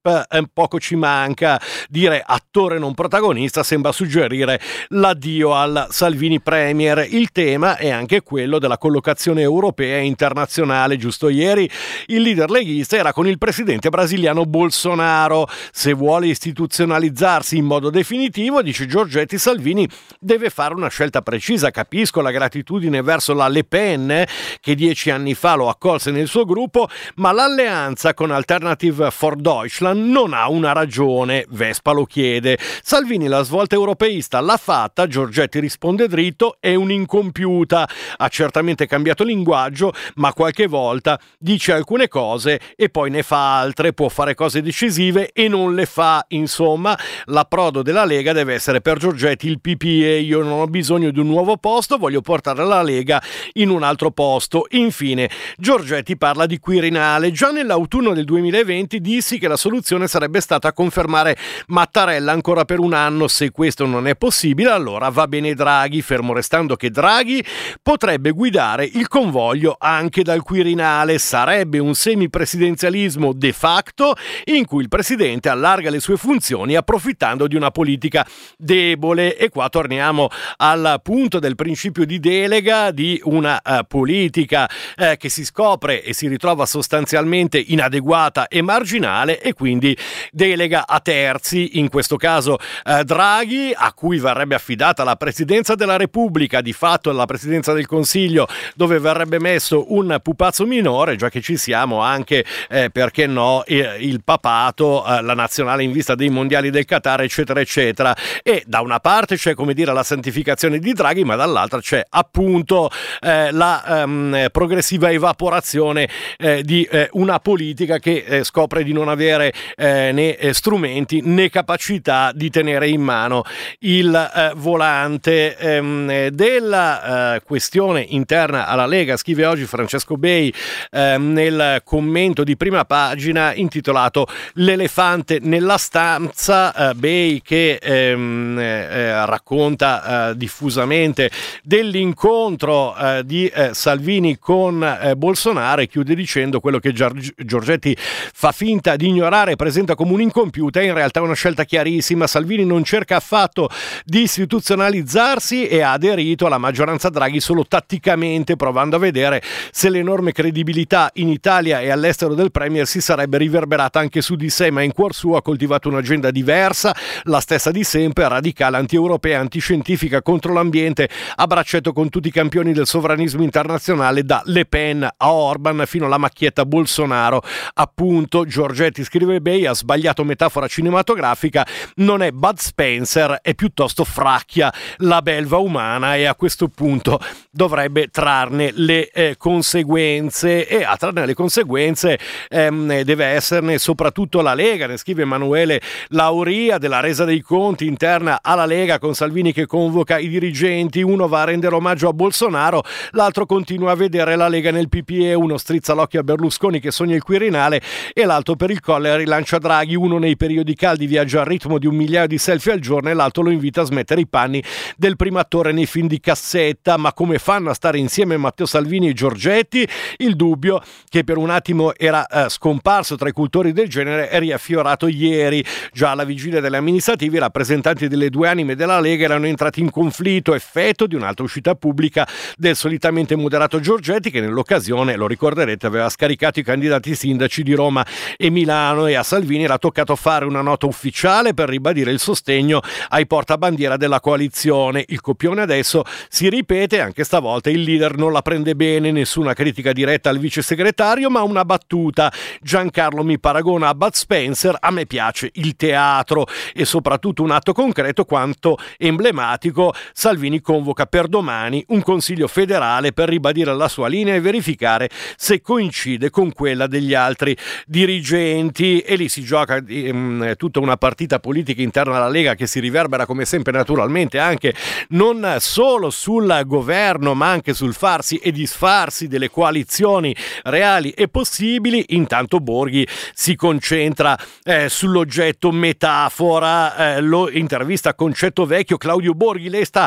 Step, eh, poco ci manca. Dire attore non protagonista sembra suggerire l'addio al Salvini Premier. Il tema è anche quello della collocazione europea e internazionale. Giusto ieri il leader leghista era con il presidente brasiliano Bolsonaro. Se vuole istituzionalizzarsi in modo definitivo, dice Giorgetti, Salvini deve fare una scelta precisa. Capisco la gratitudine verso la Le Pen, che dieci anni fa lo accolse nel suo gruppo, ma l'alleanza con Alternative for Deutschland non ha una ragione. Vespa lo chiede. Salvini la svolta europeista l'ha fatta, Giorgetti risponde dritto, è un'incompiuta. Ha certamente cambiato linguaggio, ma qualche volta dice alcune cose e poi ne fa altre, può fare cose decisive e non le fa. Insomma, l'approdo della Lega deve essere per Giorgetti il P P E. Io non ho bisogno di un nuovo posto, voglio portare la Lega in un altro posto. Infine, Giorgetti parla di Quirinale. Già nell'autunno del duemilaventi dissi che la soluzione sarebbe stata confermare Mattarella ancora per un anno. Se questo non è possibile, allora va bene Draghi, fermo restando che Draghi potrebbe guidare il convoglio anche dal Quirinale. Sarebbe un semipresidenzialismo de facto in cui il presidente allarga le sue funzioni approfittando di una politica debole. E qua torniamo al punto del principio di delega di una uh, politica uh, che si scopre e si ritrova sostanzialmente inadeguata e marginale, e quindi delega a terzi, in questo caso uh, Draghi, a cui verrebbe affidata la presidenza della Repubblica, di fatto la presidenza del Consiglio, dove verrebbe messo un pupazzo minore, già che ci siamo, anche eh, perché no, eh, il papato, eh, la nazionale in vista dei mondiali del Qatar, eccetera eccetera. E da una parte c'è, come dire, la santificazione di Draghi, ma dall'altra c'è appunto eh, la ehm, progressiva evaporazione eh, di eh, una politica che eh, scopre di non avere eh, né eh, strumenti né capacità di tenere in mano il eh, volante. Ehm, della eh, questione interna alla Lega scrive oggi Francesco Bei eh, nel commento di prima pagina intitolato L'elefante nella stanza. eh, Bei che ehm, eh, racconta eh, diffusamente dell'incontro eh, di eh, Salvini con eh, Bolsonaro, e chiude dicendo: quello che Gior- Giorgetti fa finta di ignorare e presenta come un'incompiuta è in realtà una scelta chiarissima. Salvini non cerca affatto di istituzionalizzarsi e ha aderito alla maggioranza Draghi solo tatticamente, provando a vedere se l'enorme credibilità in Italia e all'estero del Premier si sarebbe riverberata anche su di sé, ma in cuor suo ha coltivato un'agenda diversa, la stessa di sempre, radicale, anti-europea, antiscientifica, contro l'ambiente, a braccetto con tutti i campioni del sovranismo internazionale, da Le Pen a Orban fino alla macchietta Bolsonaro. Appunto, Giorgetti, scrive Bei, ha sbagliato metafora cinematografica, non è Bud Spencer, è piuttosto Fracchia, la belva umana, e a questo punto dovrebbe trarne le eh, conseguenze, e a trarne le conseguenze ehm, deve esserne soprattutto la Lega. Ne scrive Emanuele Lauria della resa dei conti interna alla Lega, con Salvini che convoca i dirigenti, uno va a rendere omaggio a Bolsonaro, l'altro continua a vedere la Lega nel P P E, uno strizza l'occhio a Berlusconi che sogna il Quirinale e l'altro per il colle rilancia Draghi, uno nei periodi caldi viaggia al ritmo di un migliaio di selfie al giorno e l'altro lo invita a smettere i panni del primo attore nei film di cassetta. Ma come fanno a stare insieme Matteo Salvini e Giorgetti? Il dubbio, che per un attimo era eh, scomparso tra i cultori del genere, è riaffiorato ieri. Già alla vigilia delle amministrative i rappresentanti delle due anime della Lega erano entrati in conflitto, effetto di un'altra uscita pubblica del solitamente moderato Giorgetti, che nell'occasione, lo ricorderete, aveva scaricato i candidati sindaci di Roma e Milano, e a Salvini era toccato fare una nota ufficiale per ribadire il sostegno ai portabandiera della coalizione. Il copione adesso si ripete, anche stavolta il leader non la prende bene, nessuna critica diretta al vice segretario, ma una battuta. Giancarlo mi paragona a Bud Spencer, a me piace il teatro, e soprattutto un atto concreto quanto emblematico. Salvini convoca per domani un consiglio federale per ribadire la sua linea e verificare se coincide con quella degli altri dirigenti, e lì si gioca ehm, tutta una partita politica interna alla Lega che si riverbera come sempre naturalmente anche non solo sul governo ma anche sul farsi e disfarsi delle coalizioni reali e possibili. Intanto Borghi si concentra eh, sull'oggetto metafora, eh, lo intervista Concetto Vecchio. Claudio Borghi, lei sta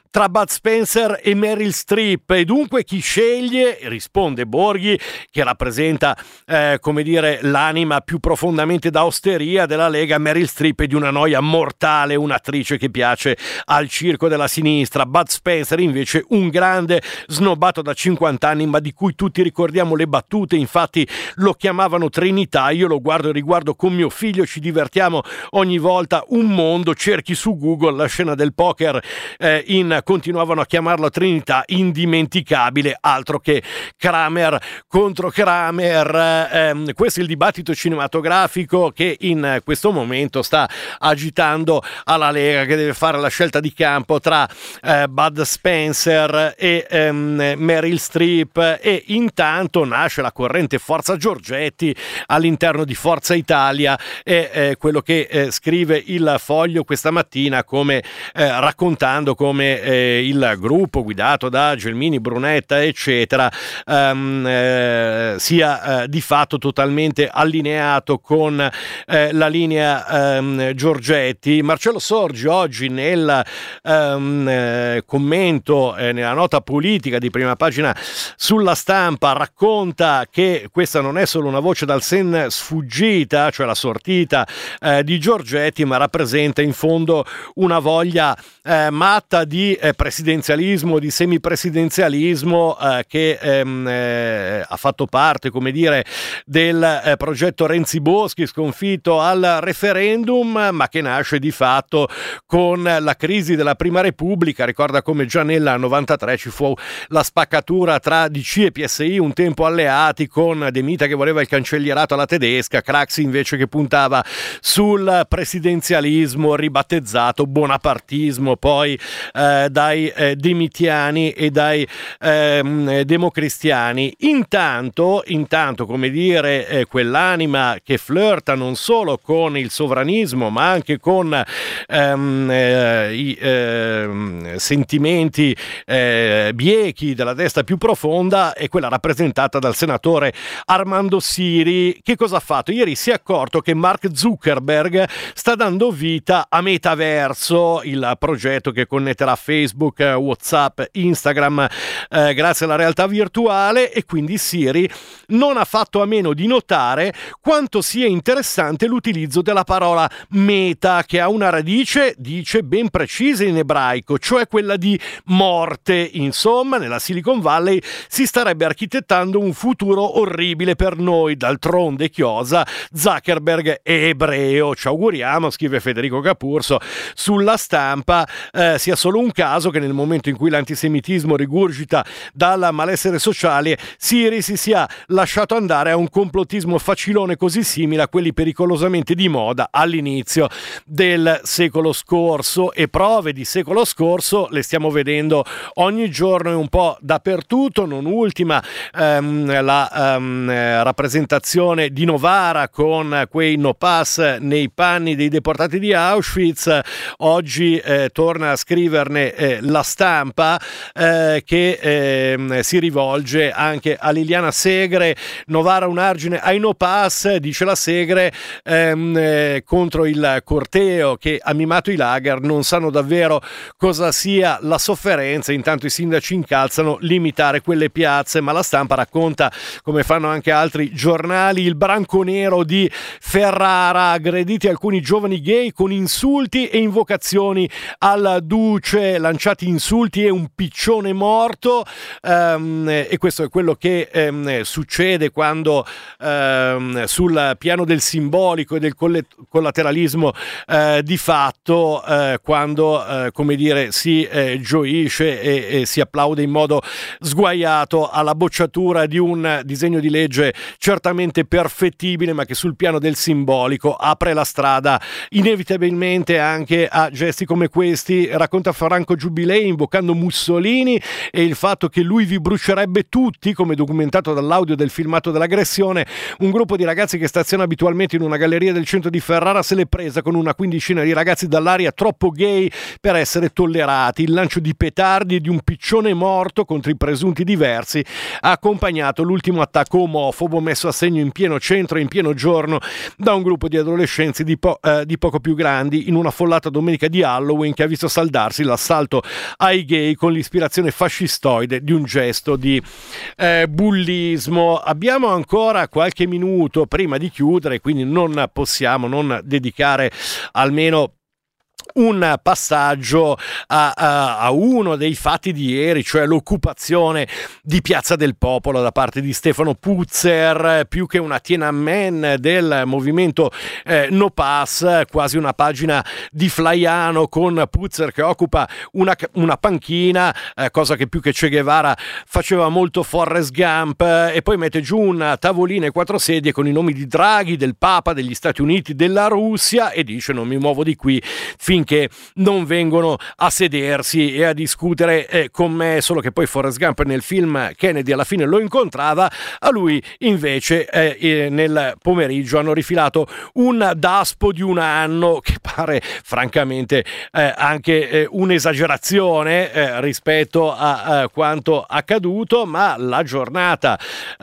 tra Bud Spencer e Meryl Streep, e dunque chi sceglie? Risponde Borghi, che rappresenta eh, come dire l'anima più profondamente da osteria della Lega. Meryl Streep è di una noia mortale, un'attrice che piace al circo della sinistra. Bud Spencer invece un grande snobbato da cinquanta anni, ma di cui tutti ricordiamo le battute, infatti lo chiamavano Trinità. Io lo guardo e riguardo con mio figlio, ci divertiamo ogni volta un mondo. Cerchi su Google la scena del poker eh, in continuavano a chiamarlo Trinità, indimenticabile, altro che Kramer contro Kramer. Eh, questo è il dibattito cinematografico che in questo momento sta agitando alla Lega, che deve fare la scelta di campo tra eh, Bud Spencer e ehm, Meryl Streep, e intanto nasce la corrente Forza Giorgetti all'interno di Forza Italia. E eh, quello che eh, scrive il Foglio questa mattina, come eh, raccontando come eh, il gruppo guidato da Gelmini, Brunetta eccetera ehm, eh, sia eh, di fatto totalmente allineato con eh, la linea ehm, Giorgetti. Marcello Sorgi oggi nel ehm, eh, commento, eh, nella nota politica di prima pagina sulla Stampa, racconta che questa non è solo una voce dal sen sfuggita, cioè la sortita eh, di Giorgetti, ma rappresenta in fondo una voglia eh, matta di eh, presidenzialismo, di semipresidenzialismo eh, che ehm, eh, ha fatto parte, come dire, del eh, progetto Renzi Boschi sconfitto al referendum, ma che nasce di fatto con la crisi della Prima Repubblica. Ricorda come già nel novantatré ci fu la spaccatura tra D C e P S I, un tempo alleati, con De Mita che voleva il cancellierato alla tedesca, Craxi invece che puntava sul presidenzialismo ribattezzato bonapartismo poi eh, dai eh, demitiani e dai eh, democristiani. Intanto, intanto come dire, eh, quell'anima che flirta non solo con il sovranismo ma anche con ehm, eh, i eh, sentimenti eh, biechi della destra più profonda è quella rappresentata dal senatore Armando Siri. Che cosa ha fatto? Ieri si è accorto che Mark Zuckerberg sta dando vita a Metaverso, il progetto che connetterà Facebook, WhatsApp, Instagram eh, grazie alla realtà virtuale, e quindi Siri non ha fatto a meno di notare quanto sia interessante l'utilizzo della parola meta, che ha una radice, dice, ben precisa in ebraico, cioè quella di morte. Insomma, nella Silicon Valley si starebbe architettando un futuro orribile per noi. D'altronde, chiosa, Zuckerberg è ebreo. Ci auguriamo, scrive Federico Capurso sulla Stampa, eh, sia solo un caso che nel momento in cui l'antisemitismo rigurgita dal malessere sociale, Siri si sia lasciato andare a un complottismo facilone così simile a quelli pericolosamente di moda all'inizio del secolo scorso. E prove di secolo scorso le stiamo vedendo ogni giorno e un po' dappertutto, non ultima ehm, la ehm, rappresentazione di Novara con quei no pass nei panni dei deportati di Auschwitz. Oggi eh, torna a scriverne eh, la Stampa eh, che eh, si rivolge anche a Liliana Segre. Novara un argine ai no pass, dice la Segre, ehm, eh, contro il corteo che ha mimato i lager. Non sanno davvero cosa sia la sofferenza, intanto i sindaci incalzano limitare quelle piazze. Ma la Stampa racconta, come fanno anche altri giornali, il branco nero di Ferrara, aggrediti alcuni giovani gay con insulti e invocazioni al duce, lanciati insulti e un piccione morto. Um, e questo è quello che um, succede quando um, sul piano del simbolico e del collateralismo uh, di fatto, uh, quando uh, come dire si uh, gioisce e, e si applaude in modo sguaiato alla bocciatura di un disegno di legge certamente perfettibile, ma che sul piano del simbolico apre la strada inevitabilmente anche a gesti come questi. Racconta Franco Giubilei invocando Mussolini e il fatto che lui vi brucerebbe tutti, come documentato dall'audio del filmato dell'aggressione. Un gruppo di ragazzi che staziona abitualmente in una galleria del centro di Ferrara se l'è presa con una quindicina di ragazzi dall'aria troppo gay per essere tollerati. Il lancio di petardi e di un piccione morto contro i presunti diversi ha accompagnato l'ultimo attacco omofobo messo a segno in pieno centro e in pieno giorno da un gruppo di adolescenti di, po- eh, di poco più grandi in una follata domenica di Halloween che ha visto saldarsi la, assalto ai gay con l'ispirazione fascistoide di un gesto di eh, bullismo. Abbiamo ancora qualche minuto prima di chiudere, quindi non possiamo non dedicare almeno un passaggio a, a, a uno dei fatti di ieri, cioè l'occupazione di Piazza del Popolo da parte di Stefano Puzzer, più che una Tiananmen del movimento eh, No Pass, quasi una pagina di Flaiano con Puzzer che occupa una, una panchina, eh, cosa che più che Che Guevara faceva molto Forrest Gump, eh, e poi mette giù una tavolina e quattro sedie con i nomi di Draghi, del Papa, degli Stati Uniti, della Russia, e dice: non mi muovo di qui finché non vengono a sedersi e a discutere eh, con me. Solo che poi Forrest Gump nel film Kennedy alla fine lo incontrava, a lui invece eh, eh, nel pomeriggio hanno rifilato un daspo di un anno che pare francamente eh, anche eh, un'esagerazione eh, rispetto a, a quanto accaduto, ma la giornata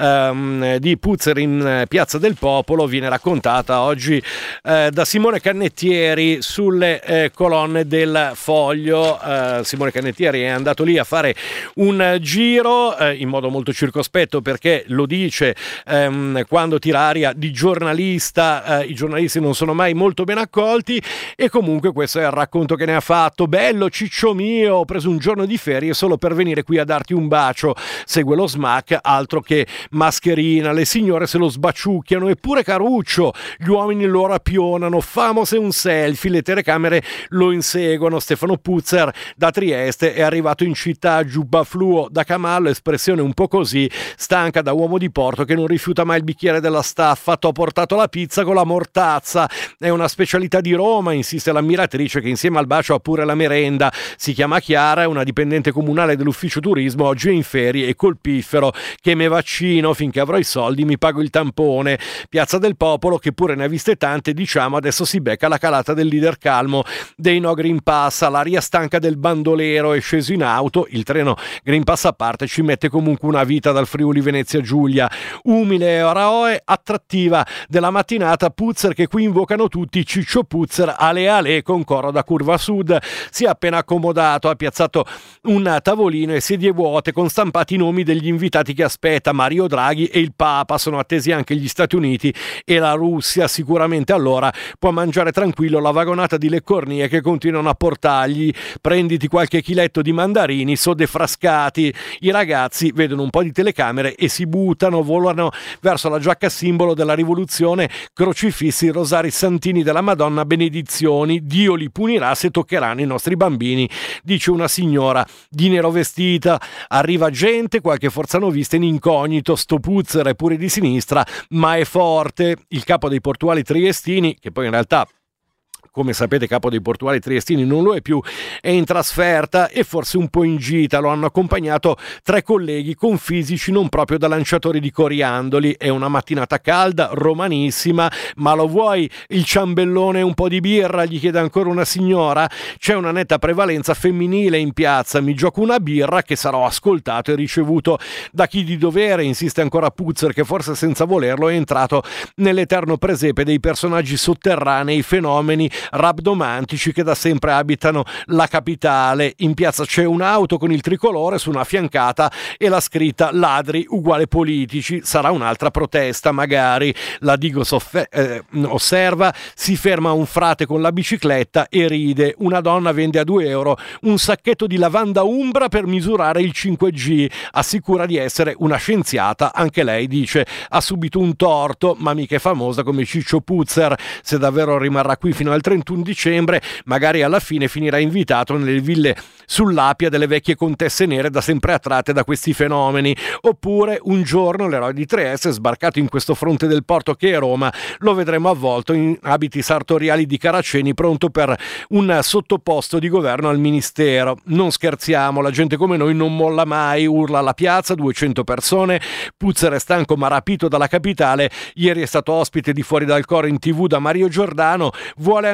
ehm, di Puzzer in Piazza del Popolo viene raccontata oggi eh, da Simone Cannettieri sulle eh, colonne del Foglio. eh, Simone Cannettieri è andato lì a fare un giro eh, in modo molto circospetto, perché lo dice ehm, quando tira aria di giornalista, eh, i giornalisti non sono mai molto ben accolti, e comunque questo è il racconto che ne ha fatto. Bello ciccio mio, ho preso un giorno di ferie solo per venire qui a darti un bacio, segue lo smack, altro che mascherina, le signore se lo sbaciucchiano, eppure Caruccio, gli uomini lo rapionano, famose un selfie, le telecamere lo inseguono. Stefano Puzzer da Trieste è arrivato in città, giubba fluo da cavallo, espressione un po' così, stanca da uomo di porto che non rifiuta mai il bicchiere della staffa. T'ho portato la pizza con la mortazza, è una specialità di Roma, insiste l'ammiratrice che insieme al bacio ha pure la merenda. Si chiama Chiara, è una dipendente comunale dell'ufficio turismo, oggi è in ferie e col piffero che me vaccino, finché avrò i soldi mi pago il tampone. Piazza del Popolo, che pure ne ha viste tante, diciamo adesso si becca la calata del leader calmo dei no Green Pass. L'aria stanca del bandolero è sceso in auto, il treno Green Pass a parte ci mette comunque una vita dal Friuli Venezia Giulia. Umile oraoe attrattiva della mattinata, Puzzer che qui invocano tutti, Ciccio Puzzer ale ale con coro da Curva Sud. Si è appena accomodato, ha piazzato un tavolino e sedie vuote con stampati i nomi degli invitati che aspetta, Mario Draghi e il Papa, sono attesi anche gli Stati Uniti e la Russia. Sicuramente allora può mangiare tranquillo la vagonata di leccornie che continuano a portargli. Prenditi qualche chiletto di mandarini, so defrascati. I ragazzi vedono un po' di telecamere e si buttano, volano verso la giacca simbolo della rivoluzione, crocifissi, rosari santini della Madonna, benedizioni, Dio li punirà se toccheranno i nostri bambini, dice una signora di nero vestita. Arriva gente, qualche forzanovista in incognito, sto Puzzer è pure di sinistra ma è forte. Il capo dei portuali triestini, che poi in realtà come sapete capo dei portuali triestini non lo è più, è in trasferta e forse un po' in gita. Lo hanno accompagnato tre colleghi con fisici non proprio da lanciatori di coriandoli. È una mattinata calda, romanissima, ma lo vuoi il ciambellone e un po' di birra? Gli chiede ancora una signora. C'è una netta prevalenza femminile in piazza, mi gioco una birra che sarò ascoltato e ricevuto da chi di dovere, insiste ancora Puzzer, che forse senza volerlo è entrato nell'eterno presepe dei personaggi sotterranei, fenomeni rabdomantici che da sempre abitano la capitale. In piazza c'è un'auto con il tricolore su una fiancata e la scritta ladri uguale politici. Sarà un'altra protesta magari. La Digos offe- eh, osserva, si ferma un frate con la bicicletta e ride. Una donna vende a due euro un sacchetto di lavanda umbra per misurare il cinque G, assicura di essere una scienziata, anche lei dice ha subito un torto, ma mica è famosa come Ciccio Puzzer. Se davvero rimarrà qui fino al trentuno dicembre, magari alla fine finirà invitato nelle ville sull'Appia delle vecchie contesse nere da sempre attratte da questi fenomeni. Oppure un giorno l'eroe di Trieste, sbarcato in questo fronte del porto che è Roma, lo vedremo avvolto in abiti sartoriali di Caraceni, pronto per un sottoposto di governo al ministero. Non scherziamo, la gente come noi non molla mai, urla alla piazza, duecento persone. Puzzer è stanco ma rapito dalla capitale. Ieri è stato ospite di Fuori dal Coro in tivù da Mario Giordano, vuole andare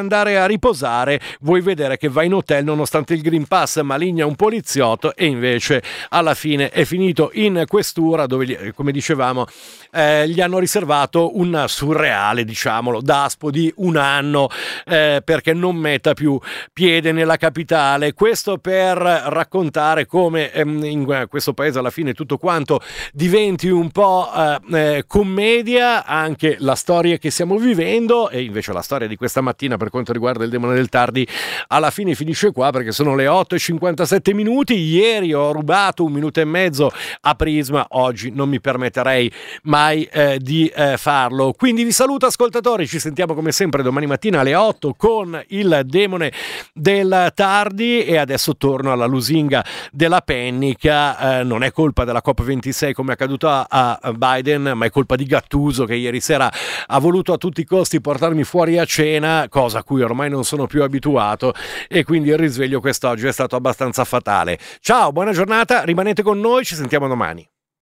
andare a riposare, vuoi vedere che va in hotel nonostante il Green Pass maligna un poliziotto, e invece alla fine è finito in questura dove, come dicevamo, eh, gli hanno riservato un surreale, diciamolo, daspo di un anno eh, perché non metta più piede nella capitale. Questo per raccontare come ehm, in questo paese alla fine tutto quanto diventi un po' eh, eh, commedia, anche la storia che stiamo vivendo. E invece la storia di questa mattina per quanto riguarda il Demone del Tardi alla fine finisce qua, perché sono le otto e cinquantasette minuti. Ieri ho rubato un minuto e mezzo a Prisma, oggi non mi permetterei mai eh, di eh, farlo. Quindi vi saluto ascoltatori, ci sentiamo come sempre domani mattina alle otto con il Demone del Tardi, e adesso torno alla lusinga della pennica. Eh, non è colpa della COP ventisei come è accaduto a, a Biden, ma è colpa di Gattuso, che ieri sera ha voluto a tutti i costi portarmi fuori a cena, cosa a cui ormai non sono più abituato, e quindi il risveglio quest'oggi è stato abbastanza fatale. Ciao, buona giornata, rimanete con noi, ci sentiamo domani.